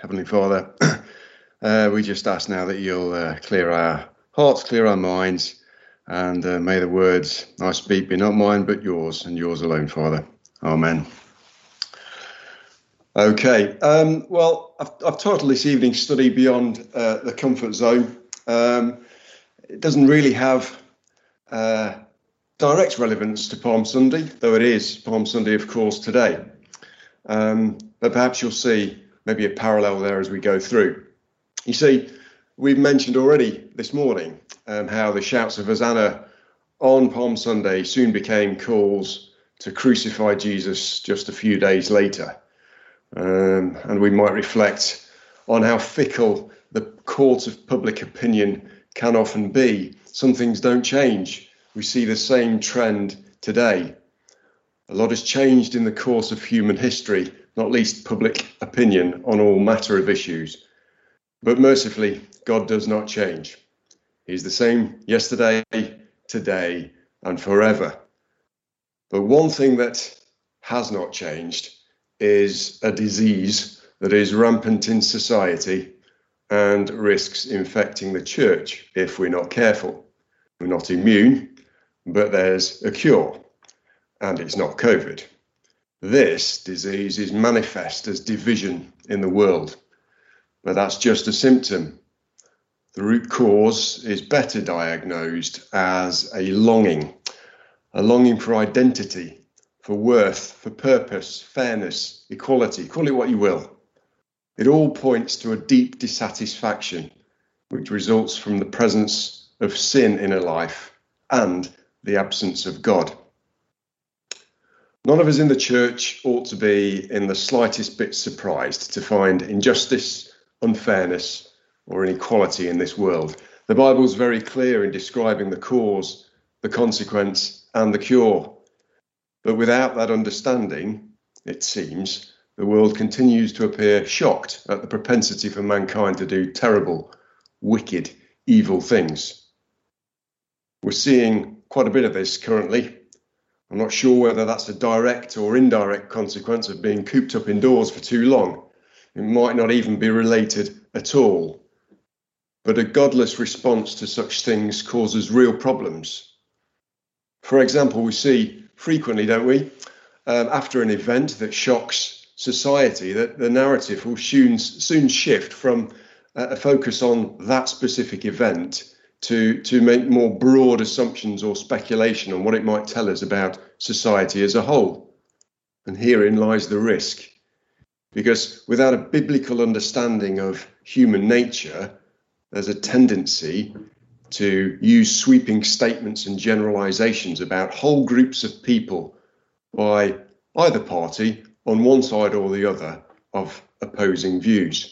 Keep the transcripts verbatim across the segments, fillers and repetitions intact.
Heavenly Father, uh, we just ask now that you'll uh, clear our hearts, clear our minds, and uh, may the words I speak be not mine but yours, and yours alone, Father. Amen. Okay, um, well, I've, I've titled this evening's study Beyond uh, the Comfort Zone. Um, it doesn't really have uh, direct relevance to Palm Sunday, though it is Palm Sunday, of course, today. Um, but perhaps you'll see maybe a parallel there as we go through. You see, we've mentioned already this morning um, how the shouts of Hosanna on Palm Sunday soon became calls to crucify Jesus just a few days later. Um, and we might reflect on how fickle the court of public opinion can often be. Some things don't change. We see the same trend today. A lot has changed in the course of human history, not least public opinion on all matter of issues. But mercifully, God does not change. He's the same yesterday, today, and forever. But one thing that has not changed is a disease that is rampant in society and risks infecting the church if we're not careful. We're not immune, but there's a cure. And it's not COVID. This disease is manifest as division in the world, but that's just a symptom. The root cause is better diagnosed as a longing, a longing for identity, for worth, for purpose, fairness, equality, call it what you will. It all points to a deep dissatisfaction, which results from the presence of sin in a life and the absence of God. None of us in the church ought to be in the slightest bit surprised to find injustice, unfairness, or inequality in this world. The Bible is very clear in describing the cause, the consequence, and the cure. But without that understanding, it seems, the world continues to appear shocked at the propensity for mankind to do terrible, wicked, evil things. We're seeing quite a bit of this currently. I'm not sure whether that's a direct or indirect consequence of being cooped up indoors for too long. It might not even be related at all. But a godless response to such things causes real problems. For example, we see frequently, don't we, um, after an event that shocks society, that the narrative will soon, soon shift from a focus on that specific event to, to make more broad assumptions or speculation on what it might tell us about society as a whole. And herein lies the risk. Because without a biblical understanding of human nature, there's a tendency to use sweeping statements and generalizations about whole groups of people by either party on one side or the other of opposing views.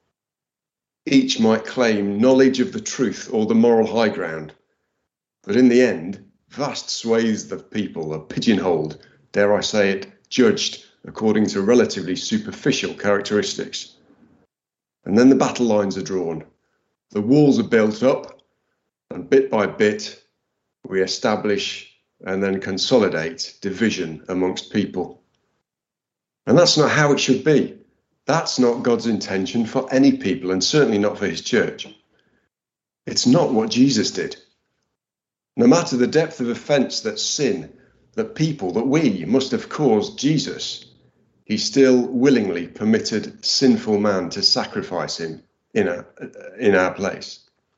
Each might claim knowledge of the truth or the moral high ground, but in the end, vast swathes of people are pigeonholed, dare I say it, judged according to relatively superficial characteristics. And then the battle lines are drawn, the walls are built up, and bit by bit, we establish and then consolidate division amongst people. And that's not how it should be. That's not God's intention for any people, and certainly not for his church. It's not what Jesus did. No matter the depth of offence that sin, that people, that we must have caused Jesus, he still willingly permitted sinful man to sacrifice him in our, in our place.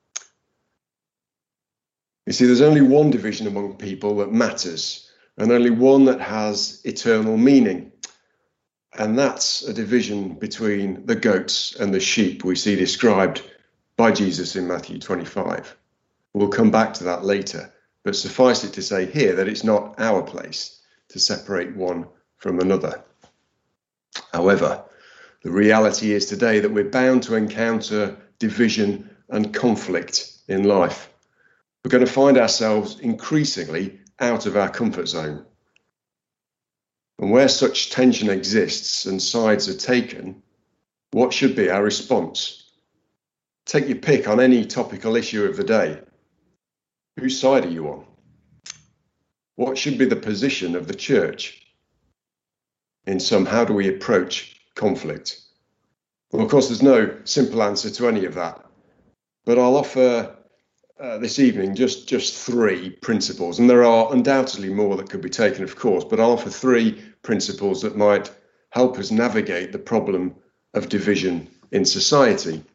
You see, there's only one division among people that matters, and only one that has eternal meaning. And that's a division between the goats and the sheep we see described by Jesus in Matthew twenty-five. We'll come back to that later, but suffice it to say here that it's not our place to separate one from another. However, the reality is today that we're bound to encounter division and conflict in life. We're going to find ourselves increasingly out of our comfort zone. And where such tension exists and sides are taken, what should be our response? Take your pick on any topical issue of the day. Whose side are you on? What should be the position of the church? In sum, how do we approach conflict? Well, of course, there's no simple answer to any of that, but I'll offer uh, this evening just, just three principles, and there are undoubtedly more that could be taken, of course, but I'll offer three principles that might help us navigate the problem of division in society.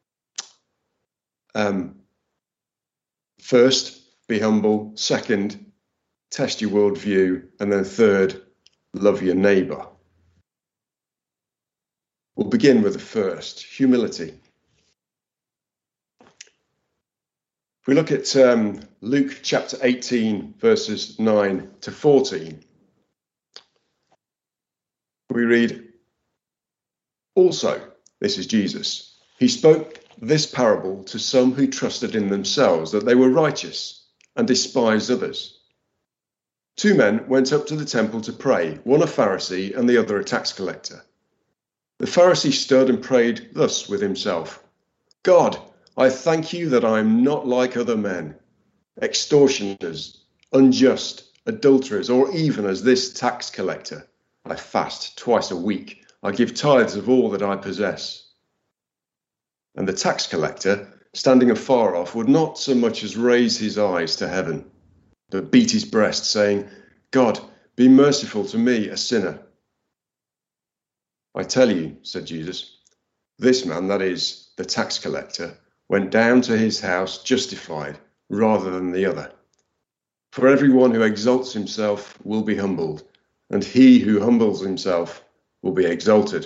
Um, first, be humble. Second, test your worldview. And then third, love your neighbour. We'll begin with the first, humility. If we look at um, Luke chapter eighteen, verses nine to fourteen, we read, "Also, this is Jesus, he spoke this parable to some who trusted in themselves that they were righteous and despised others. Two men went up to the temple to pray, one a Pharisee and the other a tax collector. The Pharisee stood and prayed thus with himself, 'God, I thank you that I am not like other men, extortioners, unjust, adulterers, or even as this tax collector. I fast twice a week. I give tithes of all that I possess.' And the tax collector, standing afar off, would not so much as raise his eyes to heaven, but beat his breast, saying, 'God, be merciful to me, a sinner.' I tell you," said Jesus, "this man, that is, the tax collector, went down to his house justified rather than the other. For everyone who exalts himself will be humbled, and he who humbles himself will be exalted."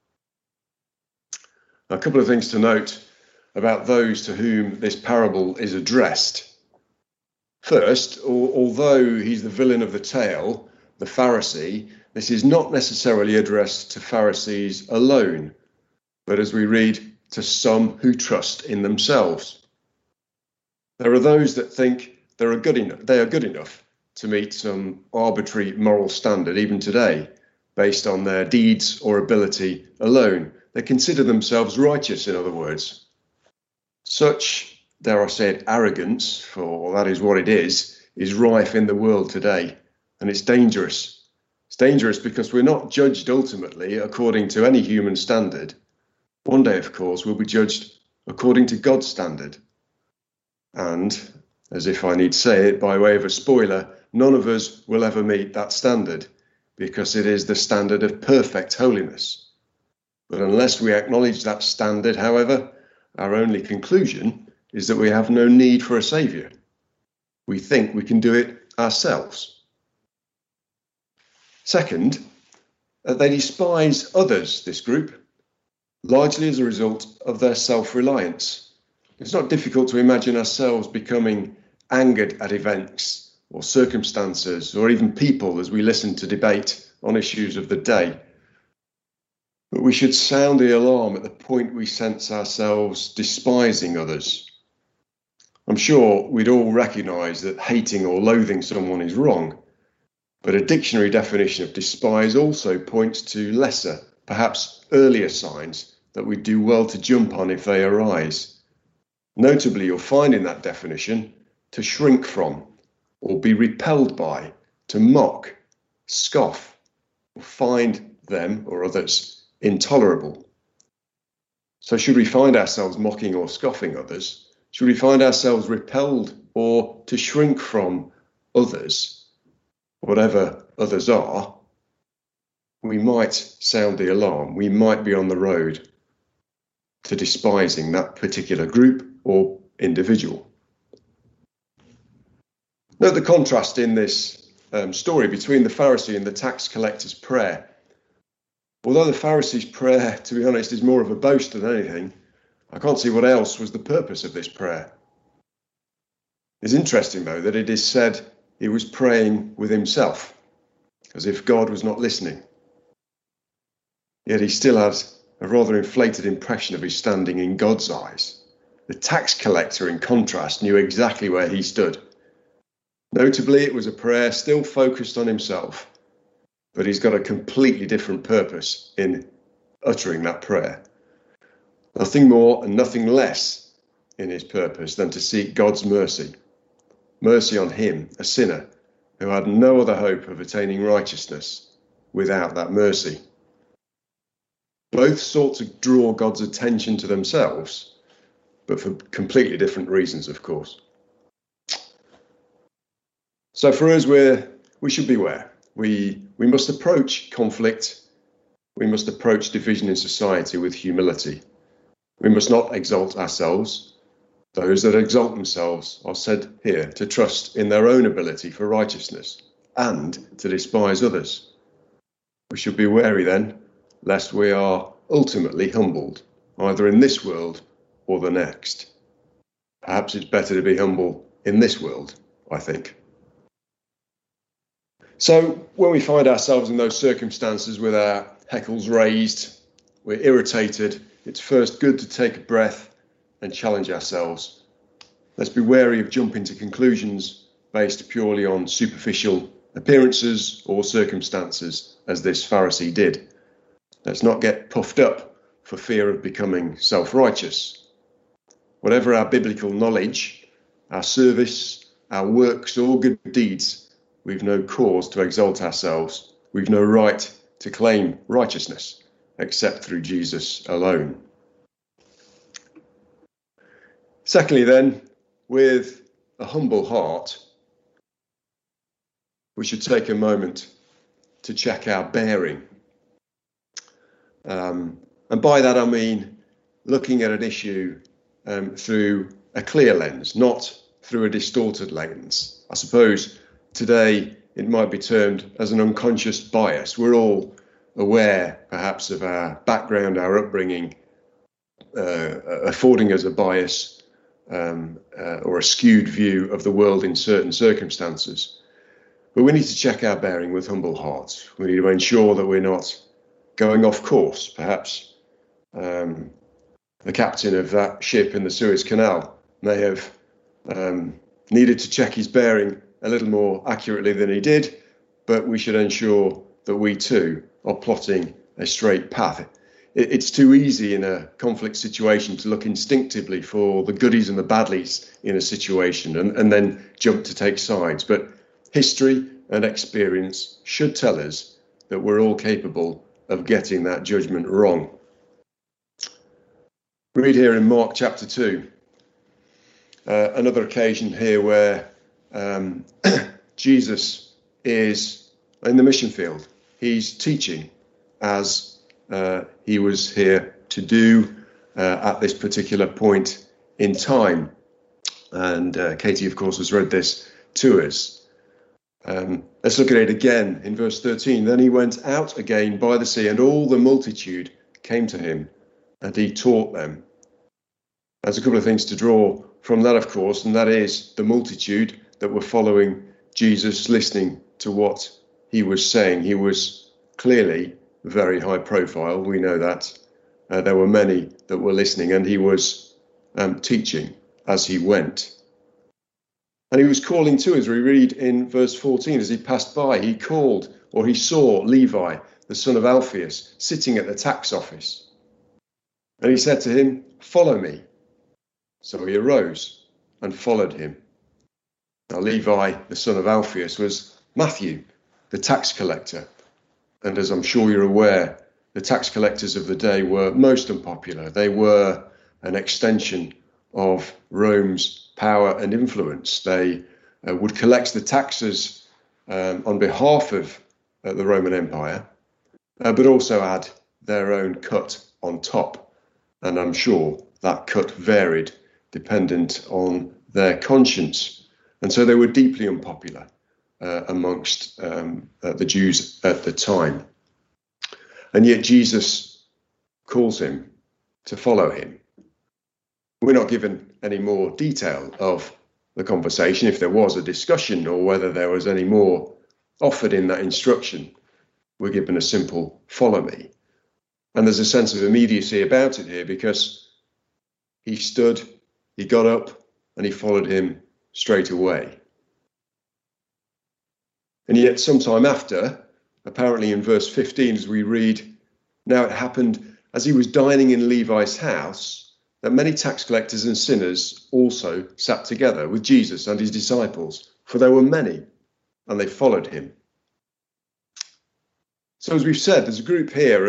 A couple of things to note about those to whom this parable is addressed. First, although he's the villain of the tale, the Pharisee, this is not necessarily addressed to Pharisees alone, but as we read, to some who trust in themselves. There are those that think they are good enough, they are good enough to meet some arbitrary moral standard, even today, based on their deeds or ability alone. They consider themselves righteous, in other words. Such, dare I say it, arrogance, for that is what it is, is rife in the world today, and it's dangerous. It's dangerous because we're not judged ultimately according to any human standard. One day, of course, we'll be judged according to God's standard. And, as if I need say it by way of a spoiler, none of us will ever meet that standard, because it is the standard of perfect holiness. But unless we acknowledge that standard, however, our only conclusion is that we have no need for a saviour. We think we can do it ourselves. Second, they despise others, this group, largely as a result of their self-reliance. It's not difficult to imagine ourselves becoming angered at events or circumstances or even people as we listen to debate on issues of the day. But we should sound the alarm at the point we sense ourselves despising others. I'm sure we'd all recognise that hating or loathing someone is wrong, but a dictionary definition of despise also points to lesser, perhaps earlier signs that we do well to jump on if they arise. Notably, you'll find in that definition to shrink from, or be repelled by, to mock, scoff, or find them or others intolerable. So should we find ourselves mocking or scoffing others? Should we find ourselves repelled or to shrink from others, whatever others are? We might sound the alarm. We might be on the road to despising that particular group or individual. Note the contrast in this um, story between the Pharisee and the tax collector's prayer. Although the Pharisee's prayer, to be honest, is more of a boast than anything, I can't see what else was the purpose of this prayer. It's interesting, though, that it is said he was praying with himself, as if God was not listening. Yet he still had a rather inflated impression of his standing in God's eyes. The tax collector, in contrast, knew exactly where he stood. Notably, it was a prayer still focused on himself, but he's got a completely different purpose in uttering that prayer. Nothing more and nothing less in his purpose than to seek God's mercy. Mercy on him, a sinner, who had no other hope of attaining righteousness without that mercy. Both sought to draw God's attention to themselves, but for completely different reasons, of course. So for us, we're, we should beware. We, we must approach conflict. We must approach division in society with humility. We must not exalt ourselves. Those that exalt themselves are said here to trust in their own ability for righteousness and to despise others. We should be wary then, lest we are ultimately humbled, either in this world or the next. Perhaps it's better to be humble in this world, I think. So when we find ourselves in those circumstances with our heckles raised, we're irritated, it's first good to take a breath and challenge ourselves. Let's be wary of jumping to conclusions based purely on superficial appearances or circumstances, as this Pharisee did. Let's not get puffed up for fear of becoming self-righteous. Whatever our biblical knowledge, our service, our works or good deeds, we've no cause to exalt ourselves. We've no right to claim righteousness except through Jesus alone. Secondly, then, with a humble heart, we should take a moment to check our bearing. Um, and by that I mean looking at an issue um, through a clear lens, not through a distorted lens. I suppose today it might be termed as an unconscious bias. We're all aware, perhaps, of our background, our upbringing, uh, affording us a bias um, uh, or a skewed view of the world in certain circumstances. But we need to check our bearing with humble hearts. We need to ensure that we're not going off course. Perhaps um, the captain of that ship in the Suez Canal may have um, needed to check his bearing a little more accurately than he did, but we should ensure that we too are plotting a straight path. It, it's too easy in a conflict situation to look instinctively for the goodies and the badlies in a situation and, and then jump to take sides. But history and experience should tell us that we're all capable of getting that judgment wrong. Read here in Mark chapter two, uh, another occasion here where um, Jesus is in the mission field. He's teaching as uh, he was here to do uh, at this particular point in time. And uh, Katie, of course, has read this to us. Um, let's look at it again in verse thirteen. Then he went out again by the sea, and all the multitude came to him, and he taught them. There's a couple of things to draw from that, of course, and that is the multitude that were following Jesus, listening to what he was saying. He was clearly very high profile. We know that. Uh, there were many that were listening, and he was um, teaching as he went. And he was calling to us. We read in verse fourteen, as he passed by, he called, or he saw Levi, the son of Alphaeus, sitting at the tax office. And he said to him, "Follow me." So he arose and followed him. Now Levi, the son of Alphaeus, was Matthew, the tax collector. And as I'm sure you're aware, the tax collectors of the day were most unpopular. They were an extension of Rome's power and influence. They uh, would collect the taxes um, on behalf of uh, the Roman Empire, uh, but also add their own cut on top. And I'm sure that cut varied dependent on their conscience. And so they were deeply unpopular uh, amongst um, uh, the Jews at the time. And yet Jesus calls him to follow him. We're not given any more detail of the conversation, if there was a discussion or whether there was any more offered in that instruction. We're given a simple follow me. And there's a sense of immediacy about it here because he stood, he got up, and he followed him straight away. And yet sometime after, apparently in verse fifteen, as we read, now it happened as he was dining in Levi's house, that many tax collectors and sinners also sat together with Jesus and his disciples, for there were many, and they followed him. So as we've said, there's a group here of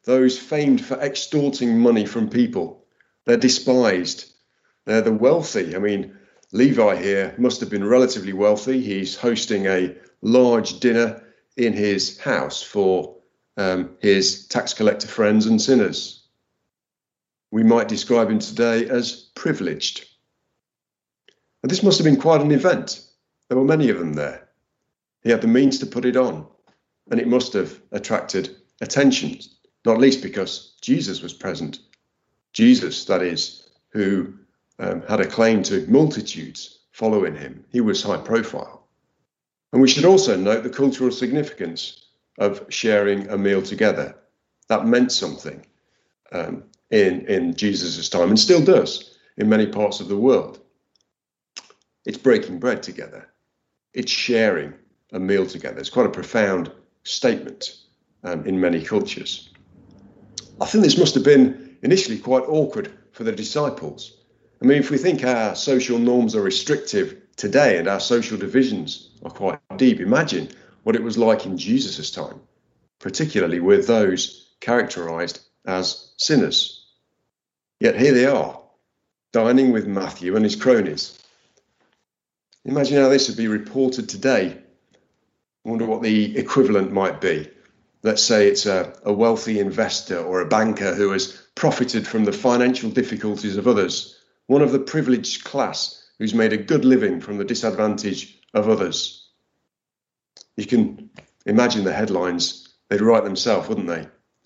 those famed for extorting money from people. They're despised. They're the wealthy. I mean, Levi here must have been relatively wealthy. He's hosting a large dinner in his house for um, his tax collector friends and sinners. We might describe him today as privileged. And this must have been quite an event. There were many of them there. He had the means to put it on, and it must have attracted attention, not least because Jesus was present. Jesus, that is, who um, had a claim to multitudes following him. He was high profile. And we should also note the cultural significance of sharing a meal together. That meant something um, in, in Jesus' time, and still does in many parts of the world. It's breaking bread together. It's sharing a meal together. It's quite a profound statement um, in many cultures. I think this must have been initially quite awkward for the disciples. I mean, if we think our social norms are restrictive today and our social divisions are quite deep, imagine what it was like in Jesus' time, particularly with those characterized as sinners. Yet here they are, dining with Matthew and his cronies. Imagine how this would be reported today. I wonder what the equivalent might be. Let's say it's a, a wealthy investor or a banker who has profited from the financial difficulties of others, one of the privileged class who's made a good living from the disadvantage of others. You can imagine the headlines they'd write themselves, wouldn't they?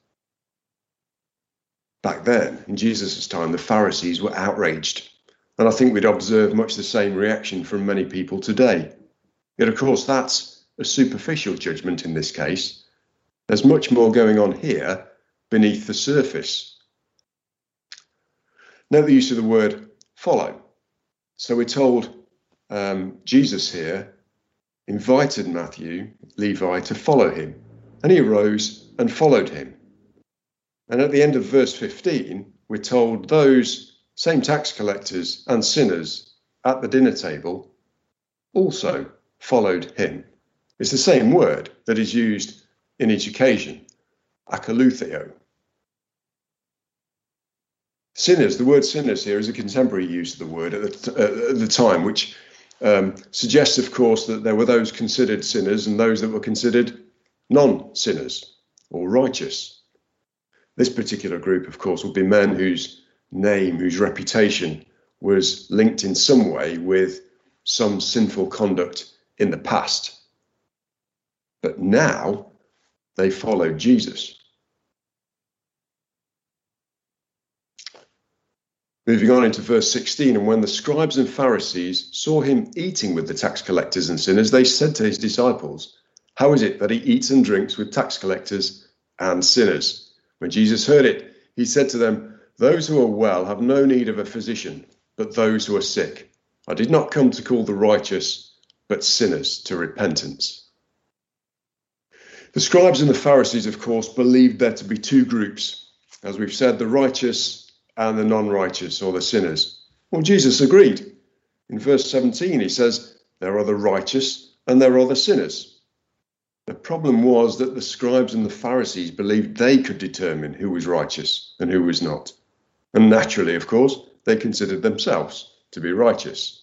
Back then, in Jesus' time, the Pharisees were outraged. And I think we'd observe much the same reaction from many people today. Yet, of course, that's a superficial judgment in this case. There's much more going on here beneath the surface. Note the use of the word follow. So we're told um, Jesus here invited Matthew, Levi, to follow him. And he arose and followed him. And at the end of verse fifteen, we're told those same tax collectors and sinners at the dinner table also followed him. It's the same word that is used in each occasion, akalutheo. Sinners, the word sinners here is a contemporary use of the word at the, uh, at the time, which um, suggests, of course, that there were those considered sinners and those that were considered non-sinners or righteous. This particular group, of course, would be men whose name, whose reputation was linked in some way with some sinful conduct in the past. But now they followed Jesus. Moving on into verse sixteen, and when the scribes and Pharisees saw him eating with the tax collectors and sinners, they said to his disciples, "How is it that he eats and drinks with tax collectors and sinners?" When Jesus heard it, he said to them, "Those who are well have no need of a physician, but those who are sick. I did not come to call the righteous, but sinners to repentance." The scribes and the Pharisees, of course, believed there to be two groups. As we've said, the righteous and the non-righteous, or the sinners. Well, Jesus agreed. In verse seventeen, he says, there are the righteous and there are the sinners. The problem was that the scribes and the Pharisees believed they could determine who was righteous and who was not. And naturally, of course, they considered themselves to be righteous.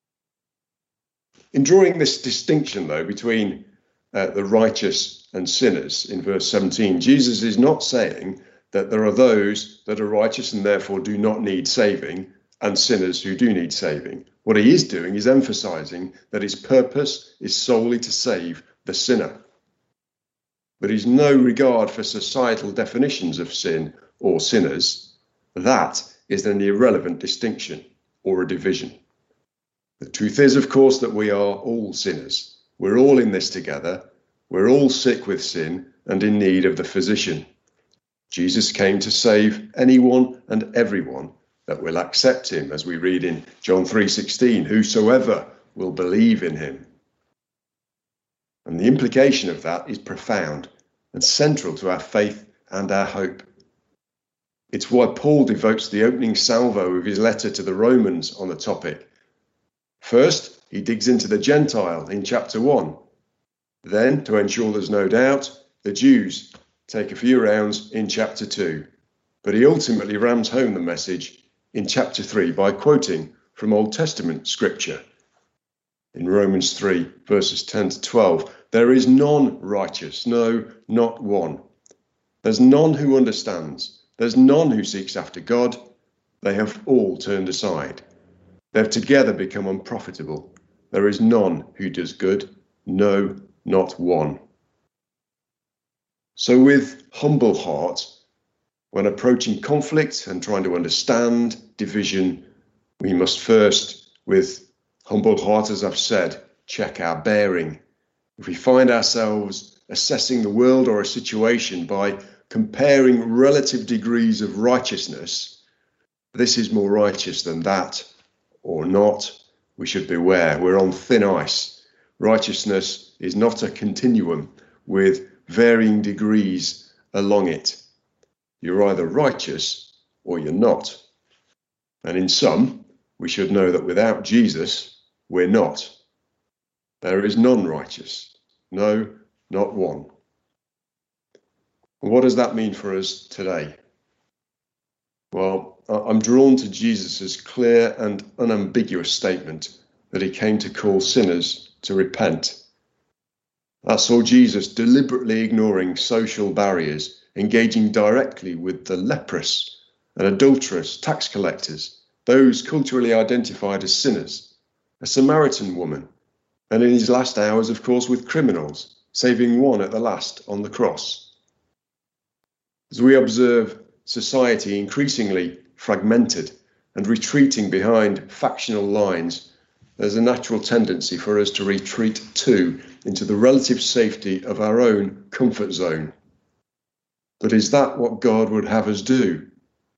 In drawing this distinction, though, between uh, the righteous and sinners in verse seventeen, Jesus is not saying that there are those that are righteous and therefore do not need saving, and sinners who do need saving. What he is doing is emphasizing that his purpose is solely to save the sinner. But he's no regard for societal definitions of sin or sinners. That is an irrelevant distinction or a division. The truth is, of course, that we are all sinners. We're all in this together. We're all sick with sin and in need of the physician. Jesus came to save anyone and everyone that will accept him, as we read in John three sixteen, whosoever will believe in him. And the implication of that is profound and central to our faith and our hope. It's why Paul devotes the opening salvo of his letter to the Romans on the topic. First, he digs into the Gentile in chapter one. Then, to ensure there's no doubt, the Jews take a few rounds in chapter two, but he ultimately rams home the message in chapter three by quoting from Old Testament scripture. In Romans three, verses ten to twelve, there is none righteous, no, not one. There's none who understands. There's none who seeks after God. They have all turned aside. They've together become unprofitable. There is none who does good, no, not one. So with humble heart, when approaching conflict and trying to understand division, we must first, with humble heart, as I've said, check our bearing. If we find ourselves assessing the world or a situation by comparing relative degrees of righteousness, this is more righteous than that, or not, we should beware. We're on thin ice. Righteousness is not a continuum with varying degrees along it. You're either righteous or you're not. And in some, we should know that without Jesus, we're not. There is none righteous. No, not one. And what does that mean for us today? Well, I'm drawn to Jesus' clear and unambiguous statement that he came to call sinners to repent. I saw Jesus deliberately ignoring social barriers, engaging directly with the leprous and adulterous tax collectors, those culturally identified as sinners, a Samaritan woman, and in his last hours, of course, with criminals, saving one at the last on the cross. As we observe society increasingly fragmented and retreating behind factional lines, there's a natural tendency for us to retreat too into the relative safety of our own comfort zone. But is that what God would have us do?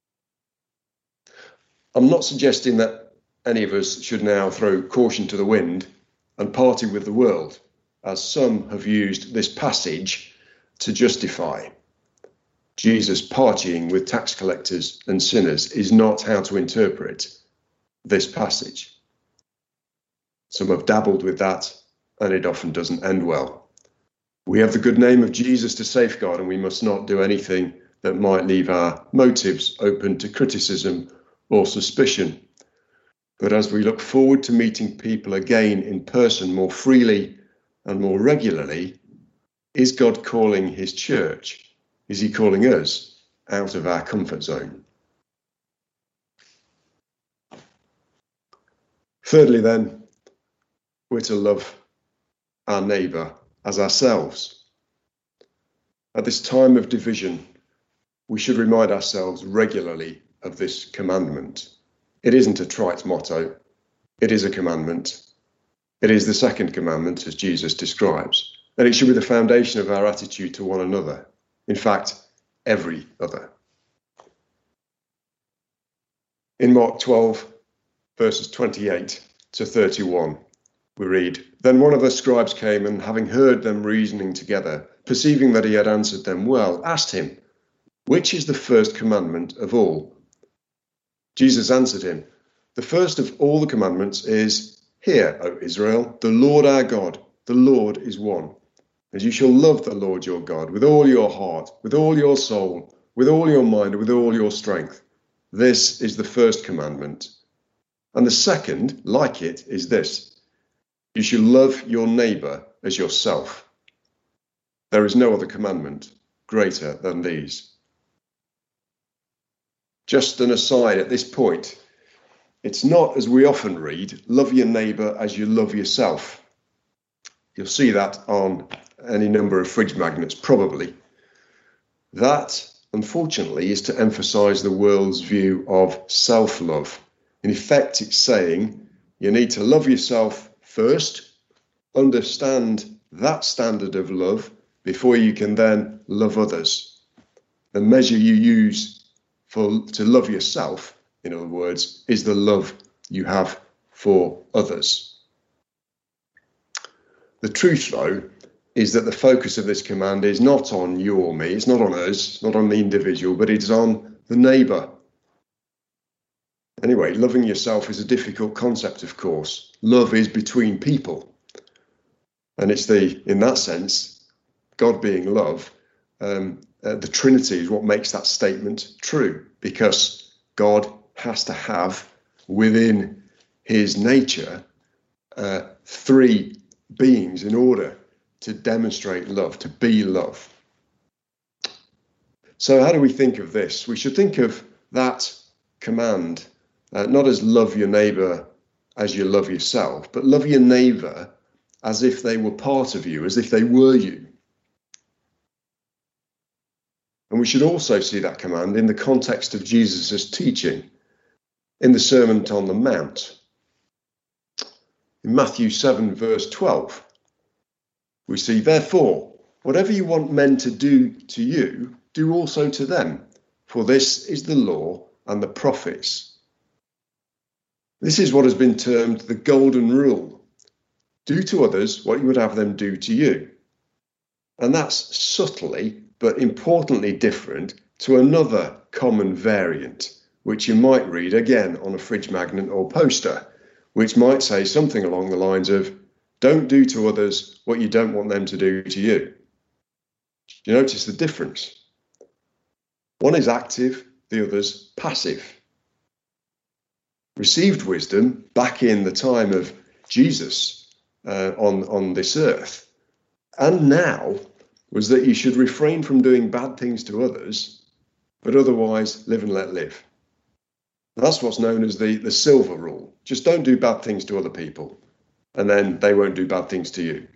I'm not suggesting that any of us should now throw caution to the wind and party with the world, as some have used this passage to justify. Jesus partying with tax collectors and sinners is not how to interpret this passage. Some have dabbled with that, and it often doesn't end well. We have the good name of Jesus to safeguard, and we must not do anything that might leave our motives open to criticism or suspicion. But as we look forward to meeting people again in person more freely and more regularly, is God calling his church? Is he calling us out of our comfort zone? Thirdly, then, we're to love our neighbour as ourselves. At this time of division, we should remind ourselves regularly of this commandment. It isn't a trite motto. It is a commandment. It is the second commandment, as Jesus describes, and it should be the foundation of our attitude to one another. In fact, every other. In Mark twelve, verses twenty-eight to thirty-one, we read, "Then one of the scribes came, and having heard them reasoning together, perceiving that he had answered them well, asked him, 'Which is the first commandment of all?' Jesus answered him, 'The first of all the commandments is, Hear, O Israel, the Lord our God, the Lord is one. And you shall love the Lord your God with all your heart, with all your soul, with all your mind, and with all your strength. This is the first commandment. And the second, like it, is this: you shall love your neighbour as yourself. There is no other commandment greater than these.'" Just an aside at this point, it's not, as we often read, love your neighbour as you love yourself. You'll see that on any number of fridge magnets, probably. That, unfortunately, is to emphasise the world's view of self-love. In effect, it's saying you need to love yourself first, understand that standard of love before you can then love others. The measure you use for to love yourself, in other words, is the love you have for others. The truth, though, is that the focus of this command is not on you or me, it's not on us, not on the individual, but it's on the neighbour. Anyway, loving yourself is a difficult concept, of course. Love is between people. And it's the, in that sense, God being love, um, uh, the Trinity is what makes that statement true, because God has to have within his nature uh, three beings in order to demonstrate love, to be love. So how do we think of this? We should think of that command uh, not as love your neighbour as you love yourself, but love your neighbour as if they were part of you, as if they were you. And we should also see that command in the context of Jesus' teaching in the Sermon on the Mount. In Matthew seven, verse twelve, we see, therefore, whatever you want men to do to you, do also to them, for this is the law and the prophets. This is what has been termed the golden rule. Do to others what you would have them do to you. And that's subtly but importantly different to another common variant, which you might read again on a fridge magnet or poster, which might say something along the lines of, don't do to others what you don't want them to do to you. Do you notice the difference? One is active, the other's passive. Received wisdom back in the time of Jesus uh, on, on this earth, and now, was that you should refrain from doing bad things to others, but otherwise live and let live. That's what's known as the, the silver rule. Just don't do bad things to other people, and then they won't do bad things to you.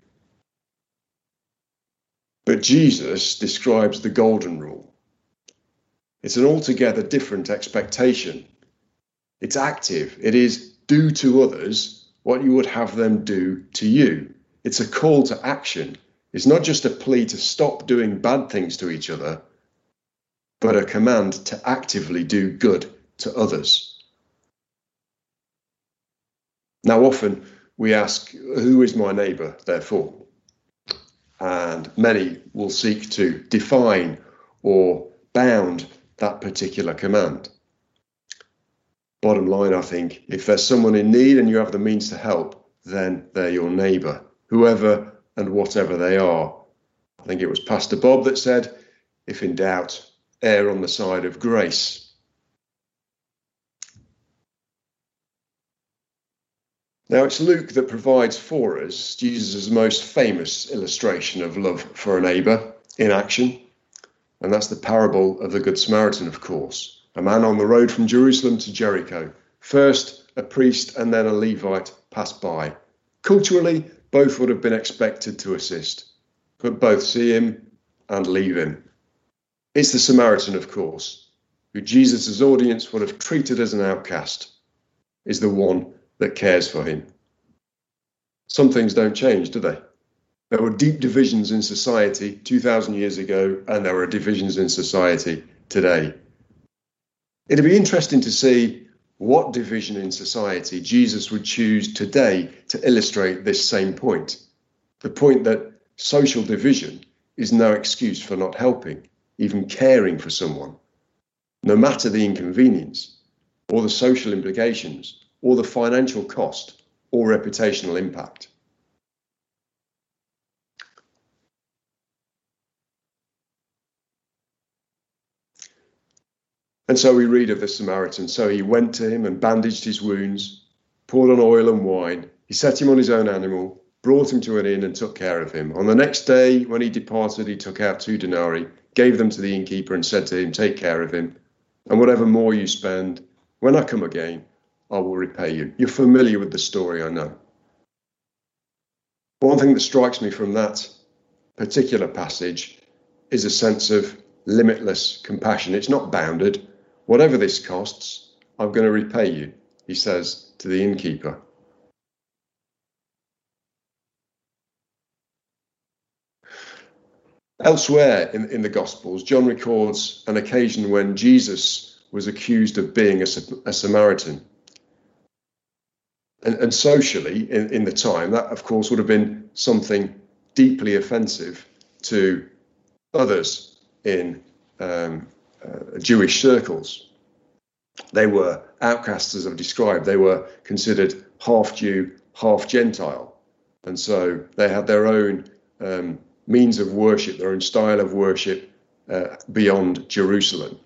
But Jesus describes the golden rule. It's an altogether different expectation. It's active. It is do to others what you would have them do to you. It's a call to action. It's not just a plea to stop doing bad things to each other, but a command to actively do good to others. Now, often we ask, who is my neighbour, therefore? And many will seek to define or bound that particular command. Bottom line, I think, if there's someone in need and you have the means to help, then they're your neighbour, whoever and whatever they are. I think it was Pastor Bob that said, if in doubt, err on the side of grace. Now, it's Luke that provides for us Jesus' most famous illustration of love for a neighbour in action, and that's the parable of the Good Samaritan, of course. A man on the road from Jerusalem to Jericho. First, a priest and then a Levite passed by. Culturally, both would have been expected to assist, but both see him and leave him. It's the Samaritan, of course, who Jesus' audience would have treated as an outcast, is the one that cares for him. Some things don't change, do they? There were deep divisions in society two thousand years ago, and there are divisions in society today. It'd be interesting to see what division in society Jesus would choose today to illustrate this same point. The point that social division is no excuse for not helping, even caring for someone, no matter the inconvenience, or the social implications, or the financial cost, or reputational impact. And so we read of the Samaritan. So he went to him and bandaged his wounds, poured on oil and wine. He set him on his own animal, brought him to an inn and took care of him. On the next day, when he departed, he took out two denarii, gave them to the innkeeper and said to him, take care of him. And whatever more you spend, when I come again, I will repay you. You're familiar with the story, I know. One thing that strikes me from that particular passage is a sense of limitless compassion. It's not bounded. Whatever this costs, I'm going to repay you, he says to the innkeeper. Elsewhere in, in the Gospels, John records an occasion when Jesus was accused of being a, a Samaritan. And, and socially, in, in the time, that, of course, would have been something deeply offensive to others in um, uh, Jewish circles. They were outcasts, as I've described. They were considered half Jew, half Gentile. And so they had their own um, means of worship, their own style of worship, uh, beyond Jerusalem.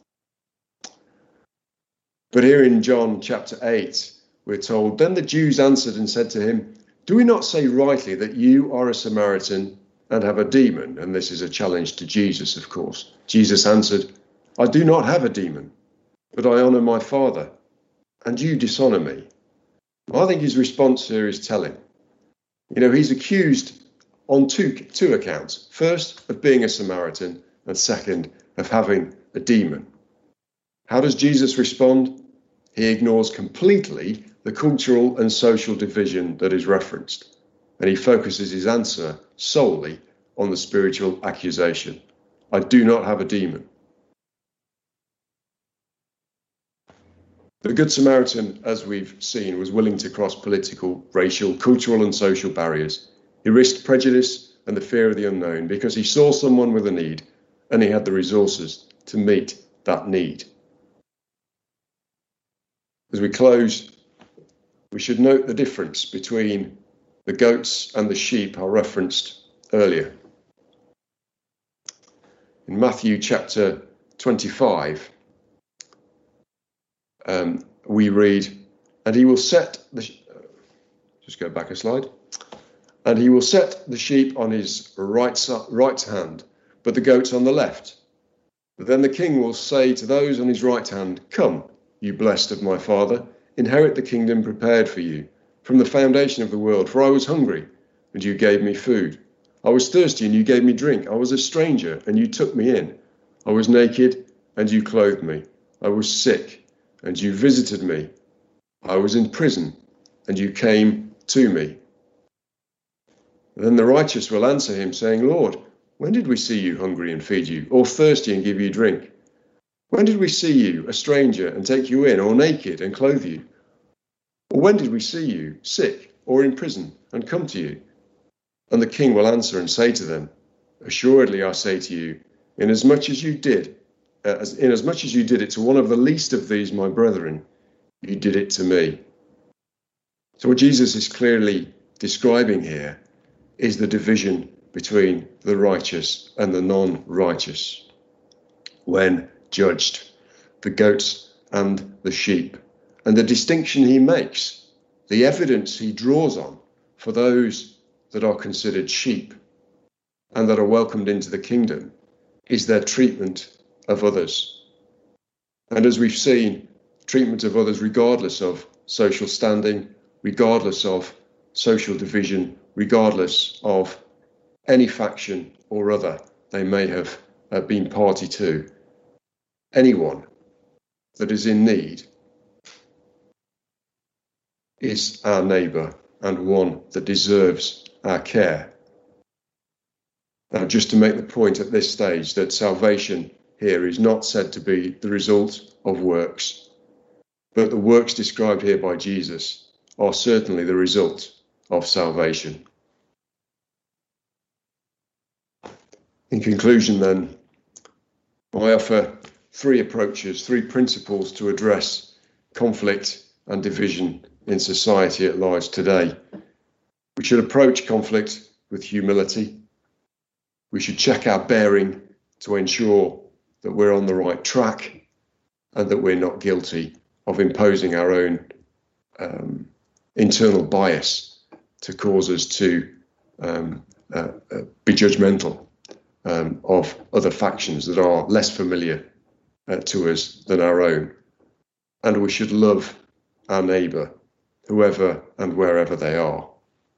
But here in John chapter eight, we're told, then the Jews answered and said to him, do we not say rightly that you are a Samaritan and have a demon? And this is a challenge to Jesus, of course. Jesus answered, I do not have a demon, but I honour my Father, and you dishonour me. I think his response here is telling. You know, he's accused on two, two accounts. First, of being a Samaritan, and second, of having a demon. How does Jesus respond? He ignores completely the cultural and social division that is referenced, and he focuses his answer solely on the spiritual accusation. I do not have a demon. The Good Samaritan, as we've seen, was willing to cross political, racial, cultural and social barriers. He risked prejudice and the fear of the unknown because he saw someone with a need and he had the resources to meet that need. As we close, we should note the difference between the goats and the sheep I referenced earlier. In Matthew chapter twenty-five, um, we read, and he will set the, uh, just go back a slide, and he will set the sheep on his right, right hand, but the goats on the left. But then the king will say to those on his right hand, come, you blessed of my Father, inherit the kingdom prepared for you from the foundation of the world. For I was hungry, and you gave me food. I was thirsty, and you gave me drink. I was a stranger, and you took me in. I was naked, and you clothed me. I was sick, and you visited me. I was in prison, and you came to me. Then the righteous will answer him, saying, Lord, when did we see you hungry and feed you, or thirsty and give you drink? When did we see you, a stranger, and take you in, or naked and clothe you? Or when did we see you, sick or in prison, and come to you? And the king will answer and say to them, assuredly I say to you, inasmuch as you did, uh, as, inasmuch as you did it to one of the least of these my brethren, you did it to me. So what Jesus is clearly describing here is the division between the righteous and the non-righteous when judged, the goats and the sheep, and the distinction he makes, the evidence he draws on for those that are considered sheep and that are welcomed into the kingdom is their treatment of others. And as we've seen, treatment of others regardless of social standing, regardless of social division, regardless of any faction or other they may have uh, been party to. Anyone that is in need is our neighbour and one that deserves our care. Now, just to make the point at this stage that salvation here is not said to be the result of works, but the works described here by Jesus are certainly the result of salvation. In conclusion, then, I offer three approaches, three principles to address conflict and division in society at large today. We should approach conflict with humility. We should check our bearing to ensure that we're on the right track and that we're not guilty of imposing our own um, internal bias to cause us to um, uh, uh, be judgmental um, of other factions that are less familiar uh, to us than our own. And we should love our neighbour, whoever and wherever they are.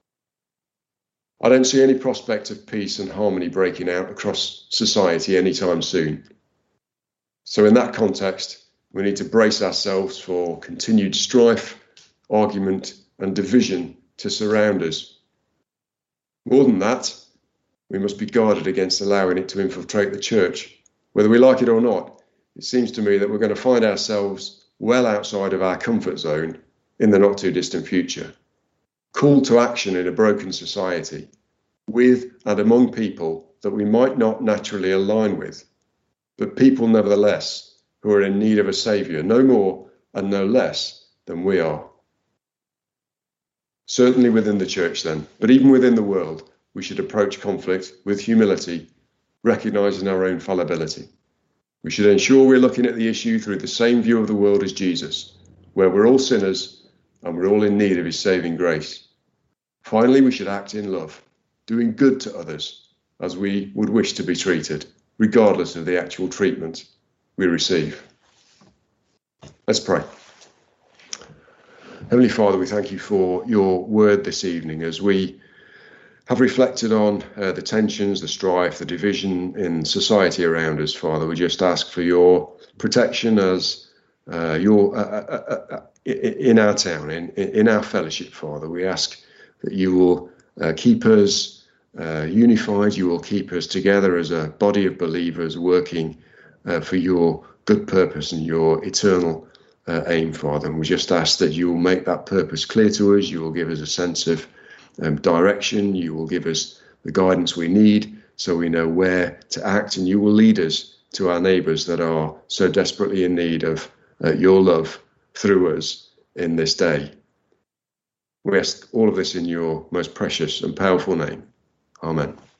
I don't see any prospect of peace and harmony breaking out across society anytime soon. So in that context, we need to brace ourselves for continued strife, argument and division to surround us. More than that, we must be guarded against allowing it to infiltrate the church. Whether we like it or not, it seems to me that we're going to find ourselves well outside of our comfort zone in the not too distant future. Called to action in a broken society, with and among people that we might not naturally align with, but people nevertheless who are in need of a saviour, no more and no less than we are. Certainly within the church then, but even within the world, we should approach conflict with humility recognising our own fallibility. We should ensure we're looking at the issue through the same view of the world as Jesus, where we're all sinners and we're all in need of his saving grace. Finally, we should act in love, doing good to others as we would wish to be treated, regardless of the actual treatment we receive. Let's pray. Heavenly Father, we thank you for your word this evening as we have reflected on uh, the tensions, the strife, the division in society around us. Father, we just ask for your protection as uh, your uh, uh, uh, in our town, in, in our fellowship, Father. We ask that you will uh, keep us uh, unified, you will keep us together as a body of believers working uh, for your good purpose and your eternal uh, aim, Father. And we just ask that you will make that purpose clear to us, you will give us a sense of um, direction, you will give us the guidance we need so we know where to act, and you will lead us to our neighbours that are so desperately in need of uh, your love through us in this day. We ask all of this in your most precious and powerful name. Amen.